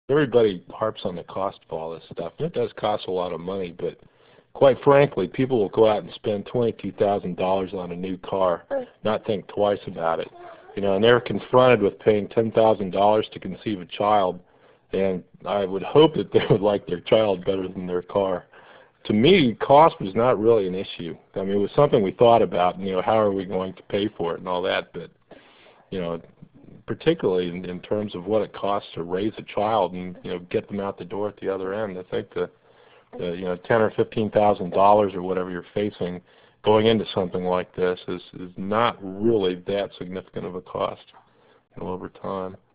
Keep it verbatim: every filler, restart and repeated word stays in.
everybody harps on the cost of all this stuff, and it does cost a lot of money, but quite frankly, people will go out and spend twenty-two thousand dollars on a new car, not think twice about it. You know, and they're confronted with paying ten thousand dollars to conceive a child, and I would hope that they would like their child better than their car. To me, cost was not really an issue. I mean, it was something we thought about, you know, how are we going to pay for it and all that, but, you know, particularly in, in terms of what it costs to raise a child and, you know, get them out the door at the other end. I think the, the you know, ten or fifteen thousand dollars or whatever you're facing going into something like this is, is not really that significant of a cost, you know, over time.